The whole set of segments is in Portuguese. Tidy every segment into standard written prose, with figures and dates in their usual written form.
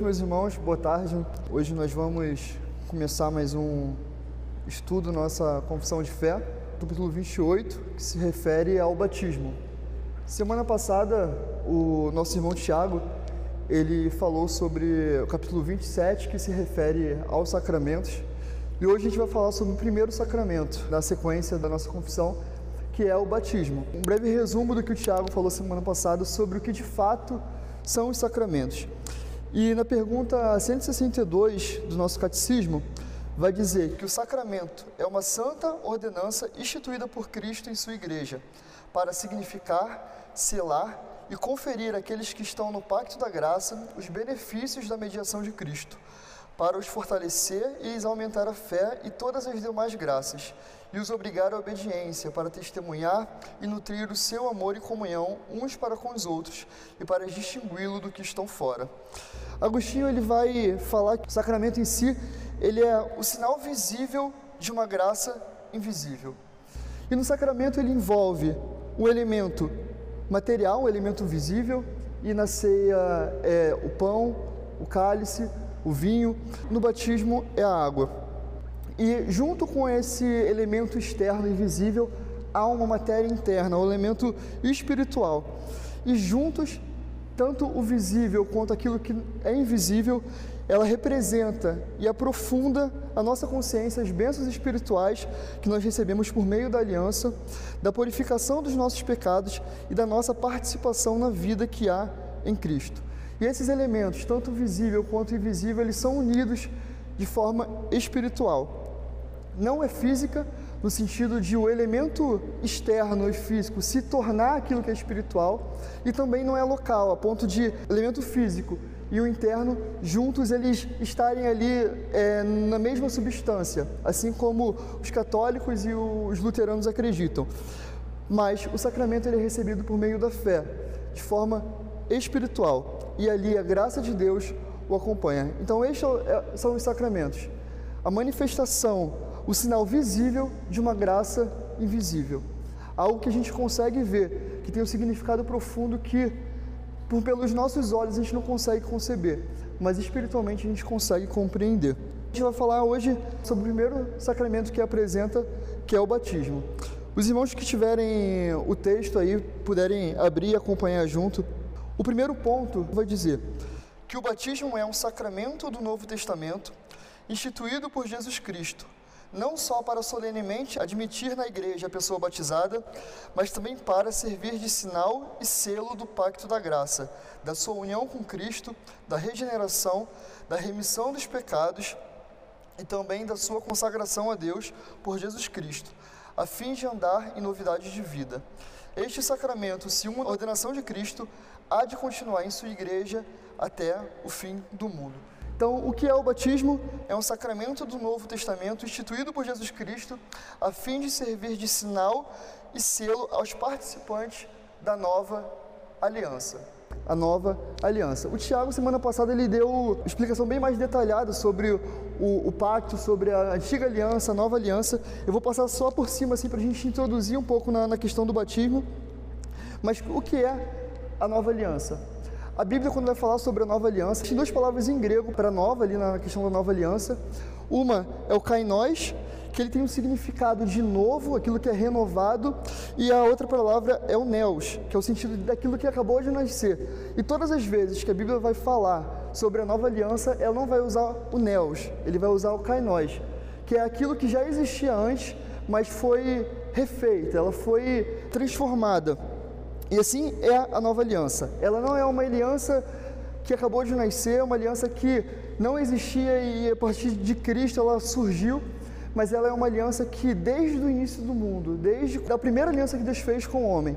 Meus irmãos, boa tarde. Hoje nós vamos começar mais um estudo da nossa confissão de fé, capítulo 28, que se refere ao batismo. Semana passada, o nosso irmão Tiago, ele falou sobre o capítulo 27, que se refere aos sacramentos, e hoje a gente vai falar sobre o primeiro sacramento, na sequência da nossa confissão, que é o batismo. Um breve resumo do que o Tiago falou semana passada sobre o que de fato são os sacramentos. E na pergunta 162 do nosso catecismo, vai dizer que o sacramento é uma santa ordenança instituída por Cristo em sua igreja, para significar, selar e conferir àqueles que estão no pacto da graça os benefícios da mediação de Cristo, para os fortalecer e lhes aumentar a fé e todas as demais graças, e os obrigar à obediência, para testemunhar e nutrir o seu amor e comunhão uns para com os outros, e para distingui-lo do que estão fora. Agostinho ele vai falar que o sacramento em si, ele é o sinal visível de uma graça invisível. E no sacramento ele envolve o elemento material, o elemento visível, e na ceia é o pão, o cálice, o vinho. No batismo é a água. E junto com esse elemento externo invisível, há uma matéria interna, um elemento espiritual. E juntos, tanto o visível quanto aquilo que é invisível, ela representa e aprofunda a nossa consciência, as bênçãos espirituais que nós recebemos por meio da aliança, da purificação dos nossos pecados e da nossa participação na vida que há em Cristo. E esses elementos, tanto visível quanto invisível, eles são unidos de forma espiritual. Não é física, no sentido de o elemento externo e físico se tornar aquilo que é espiritual, e também não é local, a ponto de o elemento físico e o interno, juntos, eles estarem ali na mesma substância, assim como os católicos e os luteranos acreditam. Mas o sacramento ele é recebido por meio da fé, de forma espiritual, e ali a graça de Deus o acompanha. Então estes são os sacramentos, a manifestação, o sinal visível de uma graça invisível, algo que a gente consegue ver, que tem um significado profundo que pelos nossos olhos a gente não consegue conceber, mas espiritualmente a gente consegue compreender. A gente vai falar hoje sobre o primeiro sacramento que apresenta, que é o batismo. Os irmãos que tiverem o texto aí, puderem abrir e acompanhar junto. O primeiro ponto vai dizer que o batismo é um sacramento do Novo Testamento, instituído por Jesus Cristo, não só para solenemente admitir na igreja a pessoa batizada, mas também para servir de sinal e selo do pacto da graça, da sua união com Cristo, da regeneração, da remissão dos pecados e também da sua consagração a Deus por Jesus Cristo, a fim de andar em novidades de vida. Este sacramento, se uma ordenação de Cristo, há de continuar em sua igreja até o fim do mundo. Então, o que é o batismo? É um sacramento do Novo Testamento instituído por Jesus Cristo a fim de servir de sinal e selo aos participantes da nova aliança. A nova aliança. O Tiago, semana passada, ele deu uma explicação bem mais detalhada sobre o pacto, sobre a antiga aliança, a nova aliança. Eu vou passar só por cima, assim, para a gente introduzir um pouco na questão do batismo. Mas o que é a nova aliança? A Bíblia, quando vai falar sobre a nova aliança, tem duas palavras em grego para nova, ali na questão da nova aliança. Uma é o kainós, que ele tem um significado de novo, aquilo que é renovado, e a outra palavra é o neos, que é o sentido daquilo que acabou de nascer. E todas as vezes que a Bíblia vai falar sobre a nova aliança, ela não vai usar o neos, ele vai usar o kainós, que é aquilo que já existia antes, mas foi refeita, ela foi transformada. E assim é a nova aliança. Ela não é uma aliança que acabou de nascer, é uma aliança que não existia e a partir de Cristo ela surgiu, mas ela é uma aliança que desde o início do mundo, desde a primeira aliança que Deus fez com o homem,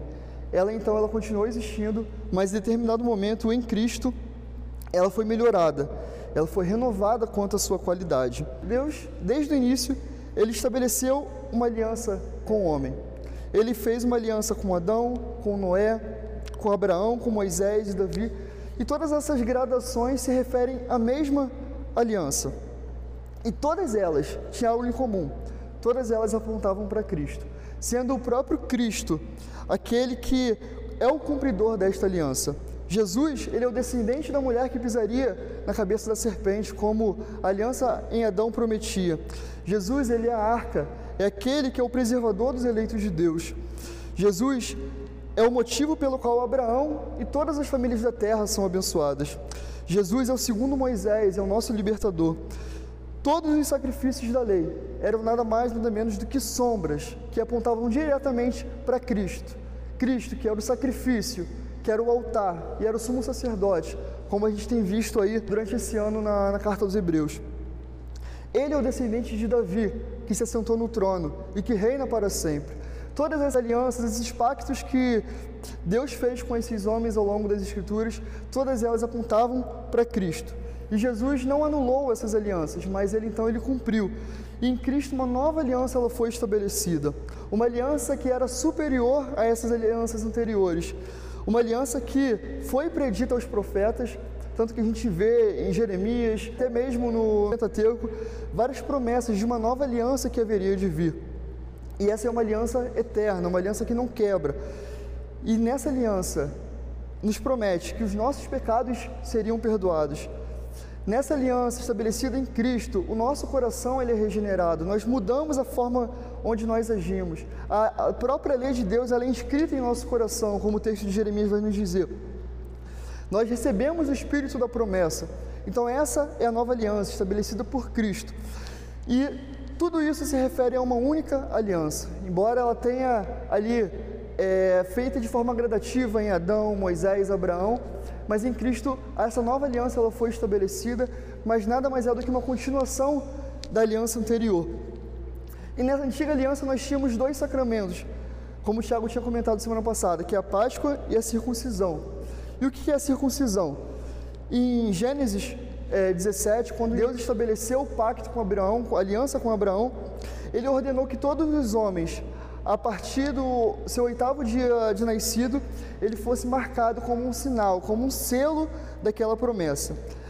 ela continuou existindo, mas em determinado momento em Cristo ela foi melhorada, ela foi renovada quanto à sua qualidade. Deus, desde o início, ele estabeleceu uma aliança com o homem. Ele fez uma aliança com Adão, com Noé, com Abraão, com Moisés e Davi. E todas essas gradações se referem à mesma aliança. E todas elas tinham algo em comum. Todas elas apontavam para Cristo, sendo o próprio Cristo aquele que é o cumpridor desta aliança. Jesus, ele é o descendente da mulher que pisaria na cabeça da serpente, como a aliança em Adão prometia. Jesus, ele é a arca, é aquele que é o preservador dos eleitos de Deus. Jesus é o motivo pelo qual Abraão e todas as famílias da terra são abençoadas. Jesus é o segundo Moisés, é o nosso libertador. Todos os sacrifícios da lei eram nada mais, nada menos do que sombras que apontavam diretamente para Cristo. Cristo, que era o sacrifício, que era o altar e era o sumo sacerdote, como a gente tem visto aí durante esse ano na carta aos Hebreus. Ele é o descendente de Davi, que se assentou no trono e que reina para sempre. Todas as alianças, esses pactos que Deus fez com esses homens ao longo das Escrituras, todas elas apontavam para Cristo. E Jesus não anulou essas alianças, mas ele cumpriu. E em Cristo uma nova aliança ela foi estabelecida. Uma aliança que era superior a essas alianças anteriores. Uma aliança que foi predita aos profetas, tanto que a gente vê em Jeremias, até mesmo no Pentateuco, várias promessas de uma nova aliança que haveria de vir. E essa é uma aliança eterna, uma aliança que não quebra. E nessa aliança nos promete que os nossos pecados seriam perdoados. Nessa aliança estabelecida em Cristo, o nosso coração ele é regenerado, nós mudamos a forma onde nós agimos. A própria lei de Deus ela é inscrita em nosso coração, como o texto de Jeremias vai nos dizer. Nós recebemos o Espírito da promessa. Então essa é a nova aliança estabelecida por Cristo. E tudo isso se refere a uma única aliança. Embora ela tenha ali feita de forma gradativa em Adão, Moisés, Abraão, mas em Cristo essa nova aliança ela foi estabelecida, mas nada mais é do que uma continuação da aliança anterior. E nessa antiga aliança nós tínhamos dois sacramentos, como o Tiago tinha comentado semana passada, que é a Páscoa e a circuncisão. E o que é a circuncisão? Em Gênesis 17, quando Deus estabeleceu o pacto com Abraão, a aliança com Abraão, ele ordenou que todos os homens, a partir do seu 8º dia de nascido, ele fosse marcado como um sinal, como um selo daquela promessa.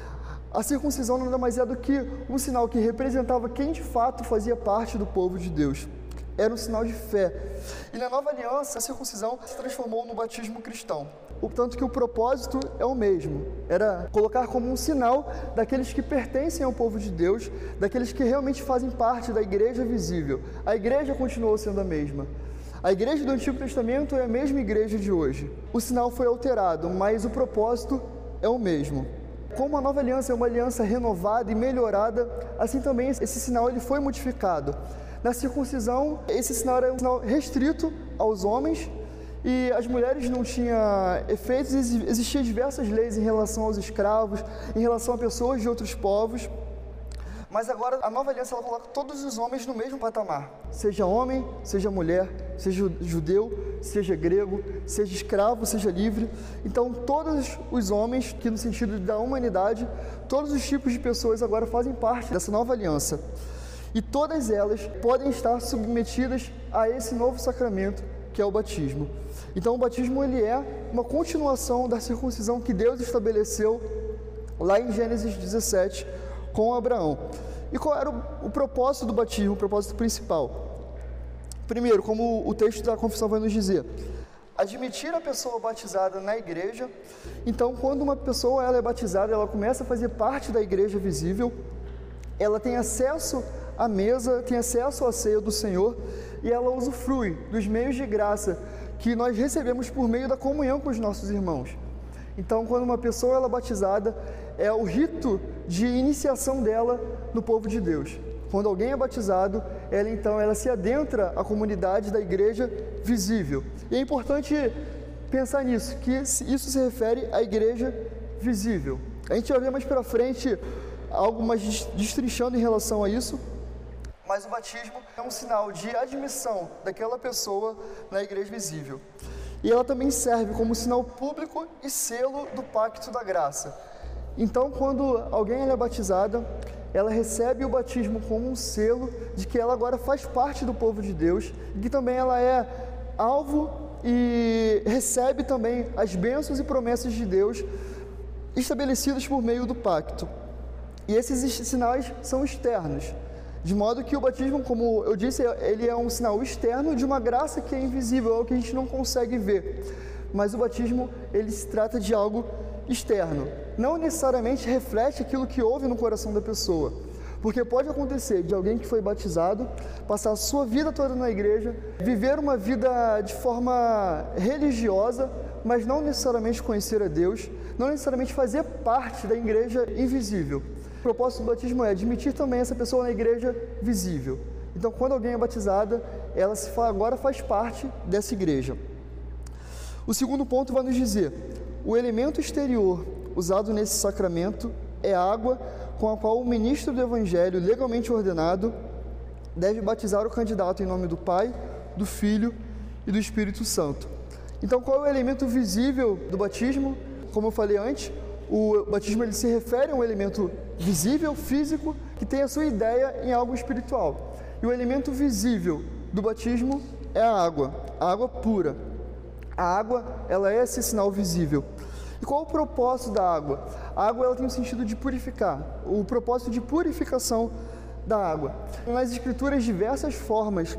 A circuncisão nada mais é do que um sinal que representava quem de fato fazia parte do povo de Deus. Era um sinal de fé. E na nova aliança, a circuncisão se transformou no batismo cristão. Tanto que o propósito é o mesmo. Era colocar como um sinal daqueles que pertencem ao povo de Deus, daqueles que realmente fazem parte da igreja visível. A igreja continuou sendo a mesma. A igreja do Antigo Testamento é a mesma igreja de hoje. O sinal foi alterado, mas o propósito é o mesmo. Como a nova aliança é uma aliança renovada e melhorada, assim também esse sinal ele foi modificado. Na circuncisão, esse sinal era um sinal restrito aos homens e as mulheres não tinham efeitos. Existiam diversas leis em relação aos escravos, em relação a pessoas de outros povos. Mas agora a nova aliança ela coloca todos os homens no mesmo patamar. Seja homem, seja mulher, seja judeu, seja grego, seja escravo, seja livre. Então todos os homens, que no sentido da humanidade, todos os tipos de pessoas agora fazem parte dessa nova aliança. E todas elas podem estar submetidas a esse novo sacramento que é o batismo. Então o batismo ele é uma continuação da circuncisão que Deus estabeleceu lá em Gênesis 17 com Abraão. E qual era o propósito do batismo, o propósito principal? Primeiro, como o texto da confissão vai nos dizer, admitir a pessoa batizada na igreja. Então quando uma pessoa ela é batizada, ela começa a fazer parte da igreja visível, ela tem acesso à mesa, tem acesso à ceia do Senhor e ela usufrui dos meios de graça que nós recebemos por meio da comunhão com os nossos irmãos. Então, quando uma pessoa ela é batizada, é o rito de iniciação dela no povo de Deus. Quando alguém é batizado, ela se adentra à comunidade da igreja visível. E é importante pensar nisso, que isso se refere à igreja visível. A gente vai ver mais para frente algo mais destrinchando em relação a isso, mas o batismo é um sinal de admissão daquela pessoa na igreja visível. E ela também serve como sinal público e selo do pacto da graça. Então, quando alguém é batizada, ela recebe o batismo como um selo de que ela agora faz parte do povo de Deus, e que também ela é alvo e recebe também as bênçãos e promessas de Deus estabelecidas por meio do pacto. E esses sinais são externos, de modo que o batismo, como eu disse, ele é um sinal externo de uma graça que é invisível, é o que a gente não consegue ver. mas o batismo ele se trata de algo externo, não necessariamente reflete aquilo que houve no coração da pessoa, porque pode acontecer de alguém que foi batizado passar a sua vida toda na igreja, viver uma vida de forma religiosa, mas não necessariamente conhecer a Deus, não necessariamente fazer parte da igreja invisível. O propósito do batismo é admitir também essa pessoa na igreja visível. Então, quando alguém é batizada, ela agora faz parte dessa igreja. O segundo ponto vai nos dizer: o elemento exterior usado nesse sacramento é a água com a qual o ministro do Evangelho, legalmente ordenado, deve batizar o candidato em nome do Pai, do Filho e do Espírito Santo. Então, qual é o elemento visível do batismo? Como eu falei antes, o batismo ele se refere a um elemento visível, físico, que tem a sua ideia em algo espiritual. E o elemento visível do batismo é a água pura. A água, ela é esse sinal visível. E qual o propósito da água? A água ela tem o sentido de purificar, o propósito de purificação da água. Nas Escrituras, diversas formas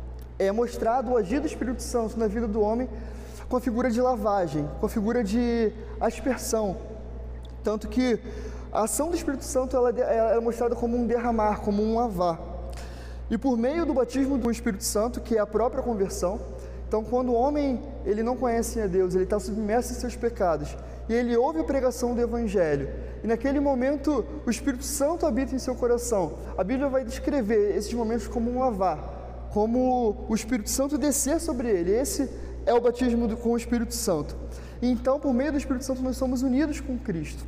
é mostrado o agir do Espírito Santo na vida do homem com a figura de lavagem, com a figura de aspersão. Tanto que a ação do Espírito Santo ela é mostrada como um derramar, como um lavar. E por meio do batismo do Espírito Santo, que é a própria conversão, então quando o homem ele não conhece a Deus, ele está submerso em seus pecados, e ele ouve a pregação do Evangelho, e naquele momento o Espírito Santo habita em seu coração. A Bíblia vai descrever esses momentos como um lavar, como o Espírito Santo descer sobre ele. Esse é o batismo com o Espírito Santo. E então, por meio do Espírito Santo, nós somos unidos com Cristo.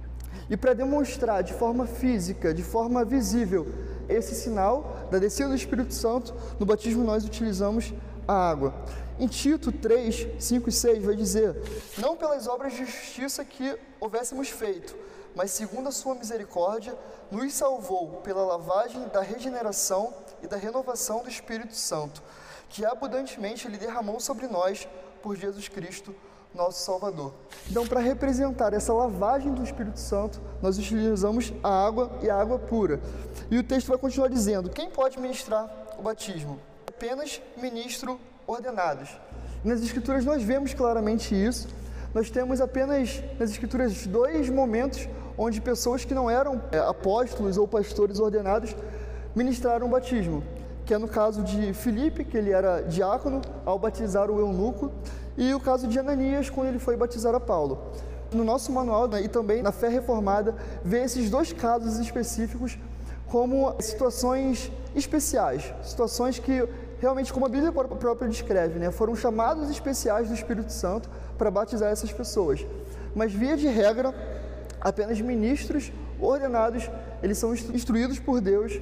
E para demonstrar de forma física, de forma visível, esse sinal da descida do Espírito Santo, no batismo nós utilizamos a água. Em Tito 3, 5 e 6 vai dizer: não pelas obras de justiça que houvéssemos feito, mas segundo a sua misericórdia, nos salvou pela lavagem da regeneração e da renovação do Espírito Santo, que abundantemente Ele derramou sobre nós por Jesus Cristo, nosso Salvador. Então, para representar essa lavagem do Espírito Santo, nós utilizamos a água e a água pura. E o texto vai continuar dizendo: quem pode ministrar o batismo? Apenas ministros ordenados. Nas Escrituras nós vemos claramente isso. Nós temos apenas nas Escrituras 2 momentos onde pessoas que não eram apóstolos ou pastores ordenados ministraram o batismo, que é no caso de Filipe, que ele era diácono ao batizar o eunuco, e o caso de Ananias, quando ele foi batizar a Paulo. No nosso manual, né, e também na fé reformada, vê esses dois casos específicos como situações especiais, situações que realmente, como a Bíblia própria descreve, né, foram chamados especiais do Espírito Santo para batizar essas pessoas. Mas, via de regra, apenas ministros ordenados, eles são instruídos por Deus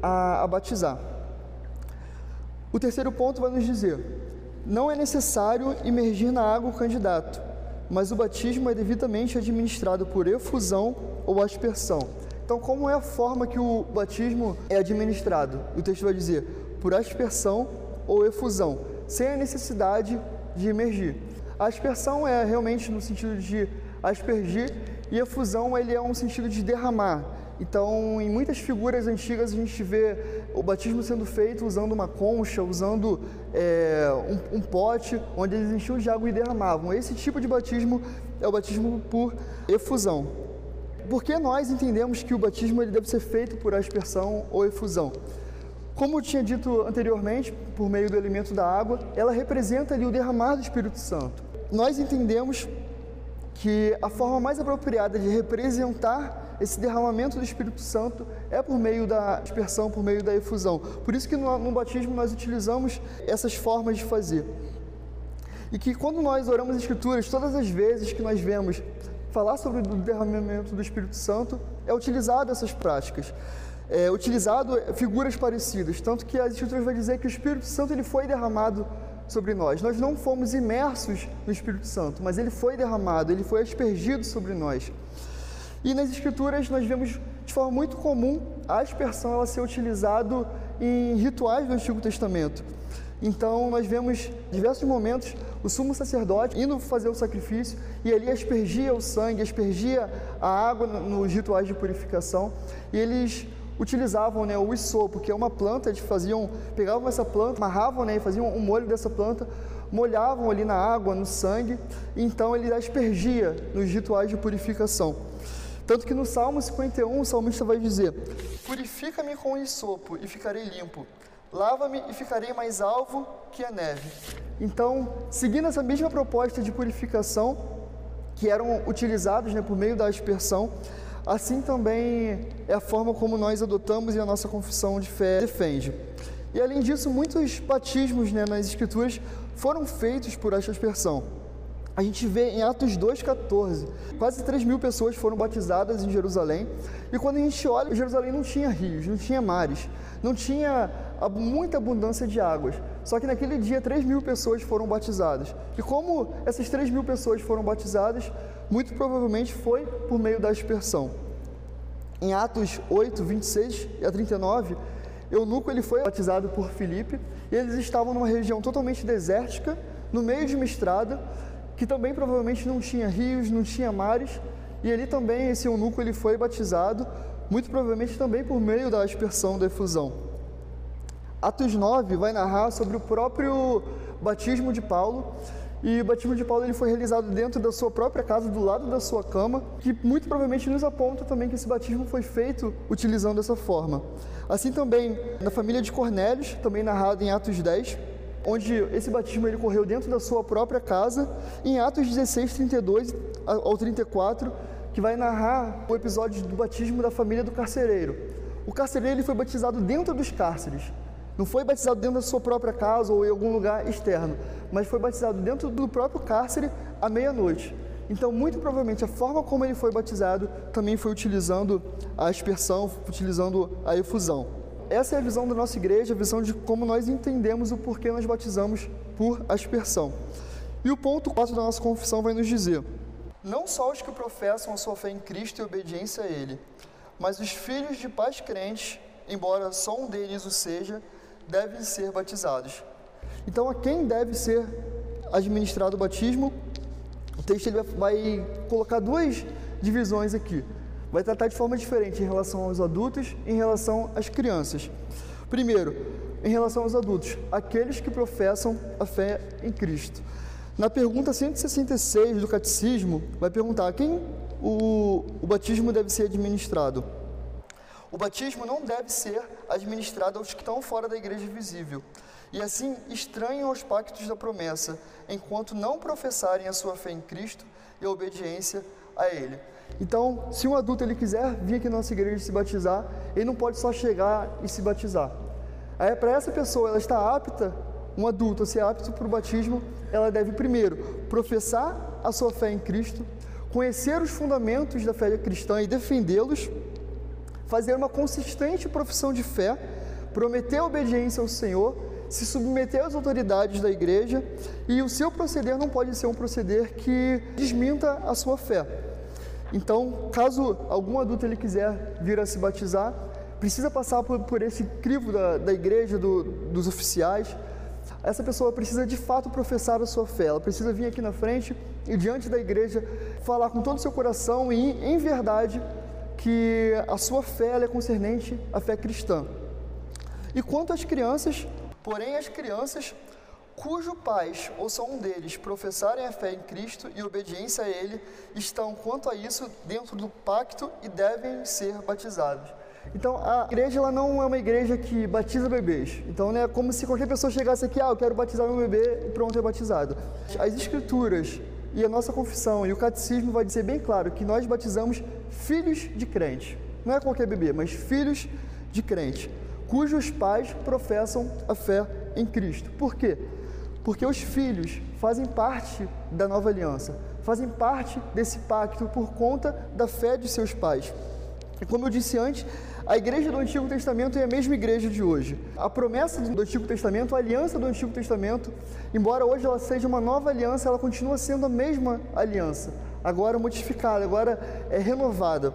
a batizar. O terceiro ponto vai nos dizer: não é necessário imergir na água o candidato, mas o batismo é devidamente administrado por efusão ou aspersão. Então, como é a forma que o batismo é administrado? O texto vai dizer: por aspersão ou efusão, sem a necessidade de imergir. A aspersão é realmente no sentido de aspergir, e a efusão ele é um sentido de derramar. Então, em muitas figuras antigas a gente vê o batismo sendo feito usando uma concha, usando um pote, onde eles enchiam de água e derramavam. Esse tipo de batismo é o batismo por efusão. Por que nós entendemos que o batismo ele deve ser feito por aspersão ou efusão? Como eu tinha dito anteriormente, por meio do elemento da água, ela representa ali o derramar do Espírito Santo. Nós entendemos que a forma mais apropriada de representar esse derramamento do Espírito Santo é por meio da aspersão, por meio da efusão. Por isso que no batismo nós utilizamos essas formas de fazer. E que quando nós oramos as Escrituras, todas as vezes que nós vemos falar sobre o derramamento do Espírito Santo, é utilizado essas práticas. É utilizado figuras parecidas, tanto que as Escrituras vai dizer que o Espírito Santo ele foi derramado sobre nós. Nós não fomos imersos no Espírito Santo, mas ele foi derramado, ele foi aspergido sobre nós. E nas Escrituras nós vemos de forma muito comum a aspersão ela ser utilizada em rituais do Antigo Testamento. Então nós vemos diversos momentos o sumo sacerdote indo fazer o sacrifício e ali aspergia o sangue, aspergia a água nos rituais de purificação, e eles utilizavam, né, o hisopo, que é uma planta, eles pegavam essa planta, amarravam, né, e faziam um molho dessa planta, molhavam ali na água, no sangue, e então ele aspergia nos rituais de purificação. Tanto que no Salmo 51 o salmista vai dizer: purifica-me com hisopo e ficarei limpo, lava-me e ficarei mais alvo que a neve. Então, seguindo essa mesma proposta de purificação que eram utilizados, por meio da aspersão, assim também é a forma como nós adotamos e a nossa confissão de fé defende. E além disso, muitos batismos, nas Escrituras foram feitos por essa aspersão. A gente vê em Atos 2,14, quase 3.000 pessoas foram batizadas em Jerusalém, e quando a gente olha, Jerusalém não tinha rios, não tinha mares, não tinha muita abundância de águas, só que naquele dia 3.000 pessoas foram batizadas. E como essas 3.000 pessoas foram batizadas, muito provavelmente foi por meio da aspersão. Em Atos 8, 26 a 39, Eunuco ele foi batizado por Filipe, e eles estavam numa região totalmente desértica, no meio de uma estrada, que também provavelmente não tinha rios, não tinha mares, e ali também esse eunuco ele foi batizado, muito provavelmente também por meio da aspersão da efusão. Atos 9 vai narrar sobre o próprio batismo de Paulo, e o batismo de Paulo ele foi realizado dentro da sua própria casa, do lado da sua cama, que muito provavelmente nos aponta também que esse batismo foi feito utilizando essa forma. Assim também na família de Cornélios, também narrado em Atos 10, onde esse batismo ele ocorreu dentro da sua própria casa, em Atos 16, 32 ao 34, que vai narrar o episódio do batismo da família do carcereiro. O carcereiro ele foi batizado dentro dos cárceres, não foi batizado dentro da sua própria casa ou em algum lugar externo, mas foi batizado dentro do próprio cárcere à meia-noite. Então, muito provavelmente, a forma como ele foi batizado também foi utilizando a aspersão, utilizando a efusão. Essa é a visão da nossa igreja, a visão de como nós entendemos o porquê nós batizamos por aspersão. E o ponto 4 da nossa confissão vai nos dizer: não só os que professam a sua fé em Cristo e obediência a Ele, mas os filhos de pais crentes, embora só um deles o seja, devem ser batizados. Então, a quem deve ser administrado o batismo? O texto ele vai colocar duas divisões aqui. Vai tratar de forma diferente em relação aos adultos e em relação às crianças. Primeiro, em relação aos adultos, aqueles que professam a fé em Cristo. Na pergunta 166 do Catecismo, vai perguntar a quem o batismo deve ser administrado. O batismo não deve ser administrado aos que estão fora da igreja visível, e assim estranham aos pactos da promessa, enquanto não professarem a sua fé em Cristo e a obediência a Ele. Então, se um adulto ele quiser vir aqui na nossa igreja se batizar, ele não pode só chegar e se batizar. Aí, para essa pessoa, ela está apta, um adulto a ser apto para o batismo, ela deve primeiro professar a sua fé em Cristo, conhecer os fundamentos da fé cristã e defendê-los, fazer uma consistente profissão de fé, prometer a obediência ao Senhor, se submeter às autoridades da igreja, e o seu proceder não pode ser um proceder que desminta a sua fé. Então, caso algum adulto ele quiser vir a se batizar, precisa passar por esse crivo da igreja, dos oficiais. Essa pessoa precisa de fato professar a sua fé, ela precisa vir aqui na frente e diante da igreja falar com todo o seu coração e em verdade que a sua fé ela é concernente à fé cristã. E quanto às crianças, porém as crianças cujo pais ou só um deles professarem a fé em Cristo e obediência a Ele, estão quanto a isso dentro do pacto e devem ser batizados. Então a igreja ela não é uma igreja que batiza bebês, então não é como se qualquer pessoa chegasse aqui, eu quero batizar meu bebê e pronto, é batizado. As escrituras e a nossa confissão e o catecismo vai dizer bem claro que nós batizamos filhos de crente, não é qualquer bebê, mas filhos de crente, cujos pais professam a fé em Cristo. Por quê? Porque os filhos fazem parte da nova aliança, fazem parte desse pacto por conta da fé de seus pais. E como eu disse antes, a igreja do Antigo Testamento é a mesma igreja de hoje. A promessa do Antigo Testamento, a aliança do Antigo Testamento, embora hoje ela seja uma nova aliança, ela continua sendo a mesma aliança, agora modificada, agora renovada.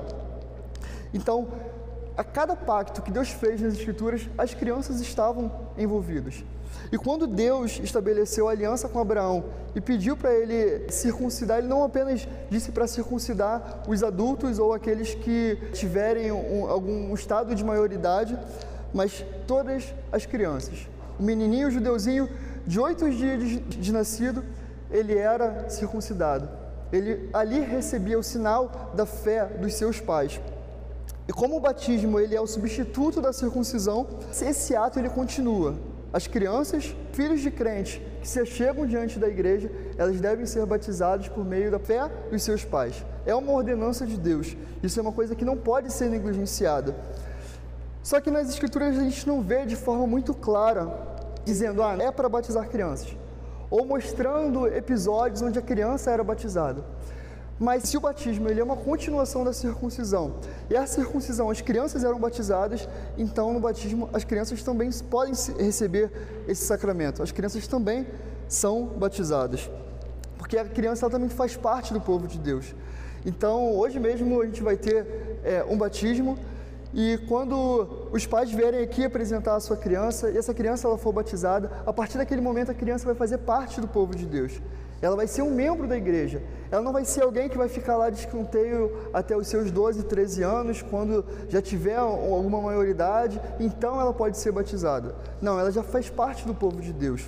Então, a cada pacto que Deus fez nas Escrituras, as crianças estavam envolvidas. E quando Deus estabeleceu a aliança com Abraão e pediu para ele circuncidar, ele não apenas disse para circuncidar os adultos ou aqueles que tiverem algum estado de maioridade, mas todas as crianças. O menininho, o judeuzinho, de 8 dias de nascido, ele era circuncidado. Ele ali recebia o sinal da fé dos seus pais. E como o batismo ele é o substituto da circuncisão, esse ato ele continua. As crianças, filhos de crentes, que se chegam diante da igreja, elas devem ser batizadas por meio da fé dos seus pais. É uma ordenança de Deus. Isso é uma coisa que não pode ser negligenciada. Só que nas Escrituras a gente não vê de forma muito clara, dizendo, é para batizar crianças, ou mostrando episódios onde a criança era batizada. Mas se o batismo ele é uma continuação da circuncisão, e a circuncisão, as crianças eram batizadas, então no batismo as crianças também podem receber esse sacramento. As crianças também são batizadas, porque a criança ela também faz parte do povo de Deus. Então hoje mesmo a gente vai ter um batismo, e quando os pais vierem aqui apresentar a sua criança, e essa criança ela for batizada, a partir daquele momento a criança vai fazer parte do povo de Deus. Ela vai ser um membro da igreja. Ela não vai ser alguém que vai ficar lá de escanteio até os seus 12, 13 anos, quando já tiver alguma maioridade, então ela pode ser batizada. Não, ela já faz parte do povo de Deus.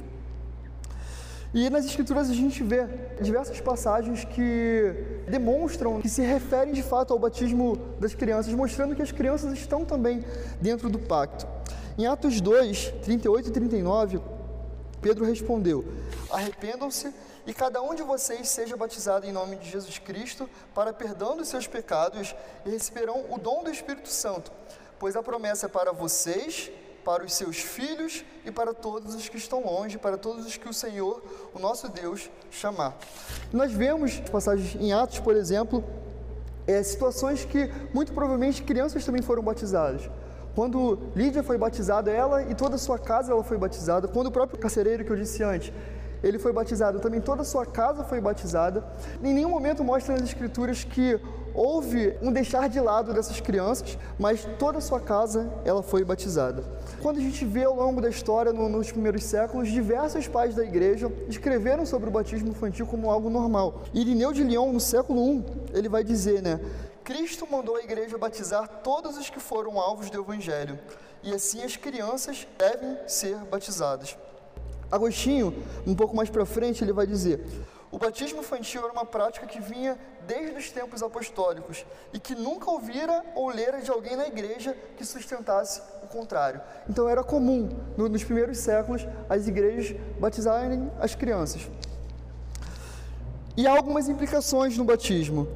E nas Escrituras a gente vê diversas passagens que demonstram, que se referem de fato ao batismo das crianças, mostrando que as crianças estão também dentro do pacto. Em Atos 2, 38 e 39, Pedro respondeu: arrependam-se e cada um de vocês seja batizado em nome de Jesus Cristo para perdão dos seus pecados e receberão o dom do Espírito Santo, pois a promessa é para vocês, para os seus filhos e para todos os que estão longe, para todos os que o Senhor, o nosso Deus, chamar. Nós vemos passagens em Atos, por exemplo, situações que muito provavelmente crianças também foram batizadas. Quando Lídia foi batizada, ela e toda a sua casa ela foi batizada. Quando o próprio carcereiro que eu disse antes, ele foi batizado, também toda a sua casa foi batizada. Em nenhum momento mostra nas Escrituras que houve um deixar de lado dessas crianças, mas toda a sua casa ela foi batizada. Quando a gente vê ao longo da história, nos primeiros séculos, diversos pais da igreja escreveram sobre o batismo infantil como algo normal. Irineu de Lyon, no século I, ele vai dizer, Cristo mandou a igreja batizar todos os que foram alvos do evangelho, e assim as crianças devem ser batizadas. Agostinho, um pouco mais para frente, ele vai dizer: o batismo infantil era uma prática que vinha desde os tempos apostólicos e que nunca ouvira ou lera de alguém na igreja que sustentasse o contrário. Então era comum, nos primeiros séculos, as igrejas batizarem as crianças. E há algumas implicações no batismo.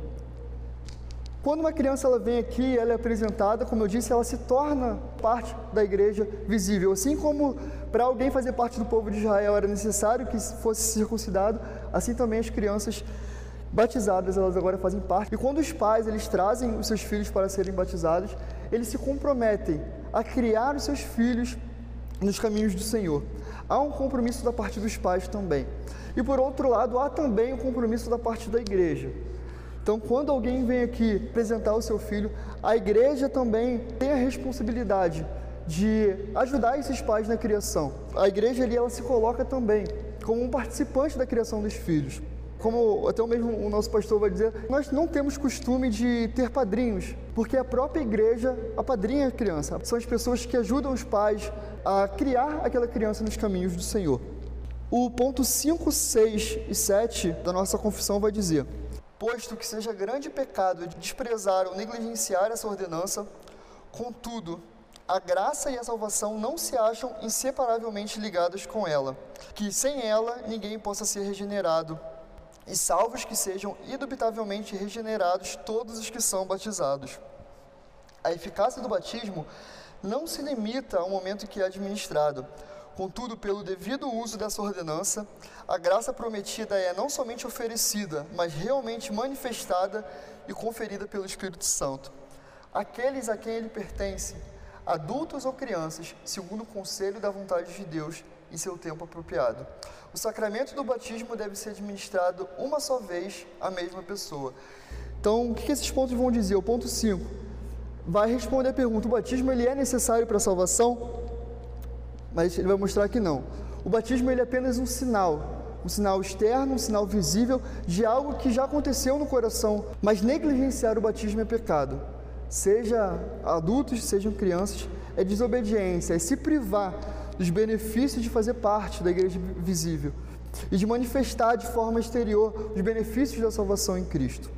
Quando uma criança ela vem aqui, ela é apresentada, como eu disse, ela se torna parte da igreja visível. Assim como para alguém fazer parte do povo de Israel era necessário que fosse circuncidado, assim também as crianças batizadas, elas agora fazem parte. E quando os pais eles trazem os seus filhos para serem batizados, eles se comprometem a criar os seus filhos nos caminhos do Senhor. Há um compromisso da parte dos pais também. E por outro lado, há também um compromisso da parte da igreja. Então, quando alguém vem aqui apresentar o seu filho, a igreja também tem a responsabilidade de ajudar esses pais na criação. A igreja ali, ela se coloca também como um participante da criação dos filhos. Como até mesmo o nosso pastor vai dizer, nós não temos costume de ter padrinhos, porque a própria igreja apadrinha a criança. São as pessoas que ajudam os pais a criar aquela criança nos caminhos do Senhor. O ponto 5, 6 e 7 da nossa confissão vai dizer: posto que seja grande pecado desprezar ou negligenciar essa ordenança, contudo, a graça e a salvação não se acham inseparavelmente ligadas com ela, que sem ela ninguém possa ser regenerado, e salvos que sejam indubitavelmente regenerados todos os que são batizados. A eficácia do batismo não se limita ao momento que é administrado. Contudo, pelo devido uso dessa ordenança, a graça prometida é não somente oferecida, mas realmente manifestada e conferida pelo Espírito Santo. Aqueles a quem ele pertence, adultos ou crianças, segundo o conselho da vontade de Deus, em seu tempo apropriado. O sacramento do batismo deve ser administrado uma só vez à mesma pessoa. Então, o que esses pontos vão dizer? O ponto 5 vai responder a pergunta: o batismo ele é necessário para a salvação? Mas ele vai mostrar que não. O batismo ele é apenas um sinal externo, um sinal visível de algo que já aconteceu no coração, mas negligenciar o batismo é pecado. Seja adultos, sejam crianças, é desobediência, é se privar dos benefícios de fazer parte da igreja visível e de manifestar de forma exterior os benefícios da salvação em Cristo.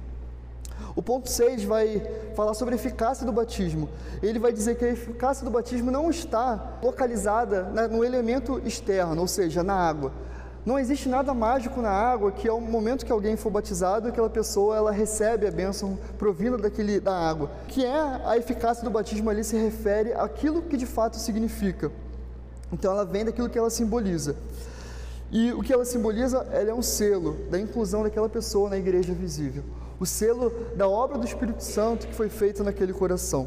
O ponto 6 vai falar sobre a eficácia do batismo. Ele vai dizer que a eficácia do batismo não está localizada no elemento externo, ou seja, na água. Não existe nada mágico na água que ao momento que alguém for batizado, aquela pessoa ela recebe a bênção provinda da água. Que é a eficácia do batismo ali se refere àquilo que de fato significa. Então ela vem daquilo que ela simboliza. E o que ela simboliza? Ela é um selo da inclusão daquela pessoa na igreja visível. O selo da obra do Espírito Santo que foi feita naquele coração.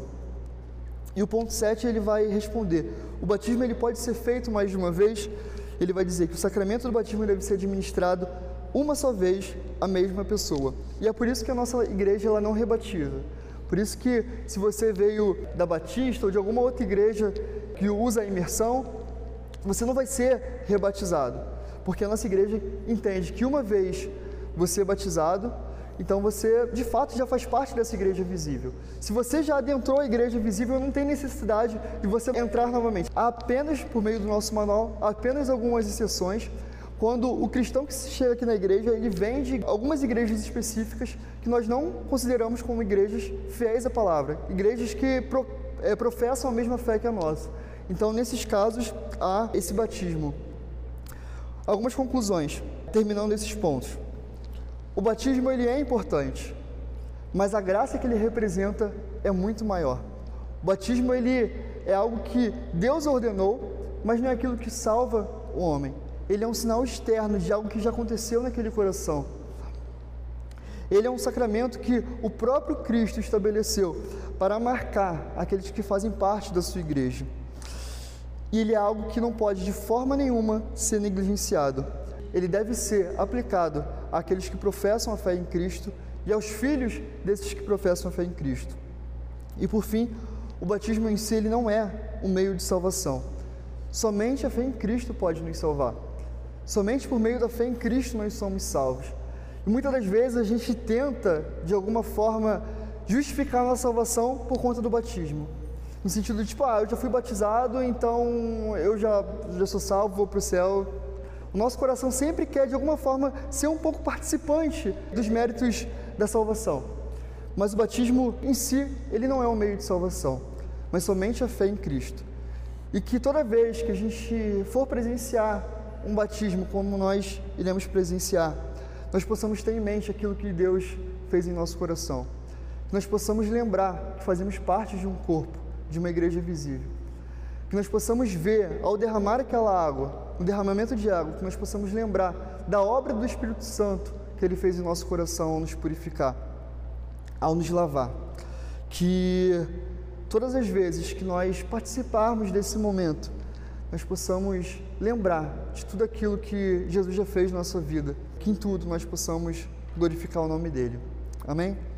E o ponto 7 ele vai responder. O batismo ele pode ser feito mais de uma vez. Ele vai dizer que o sacramento do batismo deve ser administrado uma só vez à mesma pessoa. E é por isso que a nossa igreja ela não rebatiza. Por isso que se você veio da Batista ou de alguma outra igreja que usa a imersão, você não vai ser rebatizado. Porque a nossa igreja entende que uma vez você é batizado, então você de fato já faz parte dessa igreja visível. Se você já adentrou a igreja visível, não tem necessidade de você entrar novamente. Há apenas, por meio do nosso manual, apenas algumas exceções, quando o cristão que chega aqui na igreja, ele vem de algumas igrejas específicas que nós não consideramos como igrejas fiéis à palavra, igrejas que professam a mesma fé que a nossa. Então, nesses casos, há esse batismo. Algumas conclusões, terminando esses pontos. O batismo ele é importante, mas a graça que ele representa é muito maior. O batismo ele é algo que Deus ordenou, mas não é aquilo que salva o homem. Ele é um sinal externo de algo que já aconteceu naquele coração. Ele é um sacramento que o próprio Cristo estabeleceu para marcar aqueles que fazem parte da sua igreja. E ele é algo que não pode de forma nenhuma ser negligenciado. Ele deve ser aplicado àqueles que professam a fé em Cristo e aos filhos desses que professam a fé em Cristo. E por fim, o batismo em si ele não é um meio de salvação. Somente a fé em Cristo pode nos salvar. Somente por meio da fé em Cristo nós somos salvos. E muitas das vezes a gente tenta, de alguma forma, justificar a nossa salvação por conta do batismo. No sentido de, eu já fui batizado, então eu já sou salvo, vou para o céu. O nosso coração sempre quer, de alguma forma, ser um pouco participante dos méritos da salvação. Mas o batismo em si, ele não é um meio de salvação, mas somente a fé em Cristo. E que toda vez que a gente for presenciar um batismo como nós iremos presenciar, nós possamos ter em mente aquilo que Deus fez em nosso coração. Que nós possamos lembrar que fazemos parte de um corpo, de uma igreja visível. Que nós possamos ver, ao derramar aquela água, o derramamento de água, que nós possamos lembrar da obra do Espírito Santo que Ele fez em nosso coração ao nos purificar, ao nos lavar. Que todas as vezes que nós participarmos desse momento, nós possamos lembrar de tudo aquilo que Jesus já fez na nossa vida, que em tudo nós possamos glorificar o nome dEle. Amém?